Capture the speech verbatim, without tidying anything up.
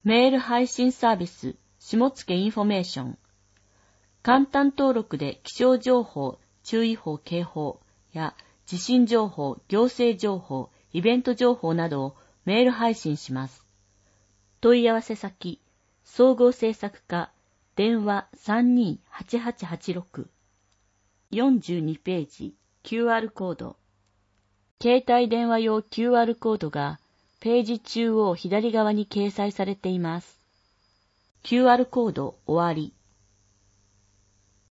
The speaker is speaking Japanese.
メール配信サービス、下野インフォメーション。簡単登録で気象情報、注意報、警報や地震情報、行政情報、イベント情報などをメール配信します。問い合わせ先、総合制作課、電話 さんにーはちはちはちろく。よんじゅうにページ、キューアール コード。携帯電話用 キューアール コードがページ中央左側に掲載されています。キューアール コード終わり。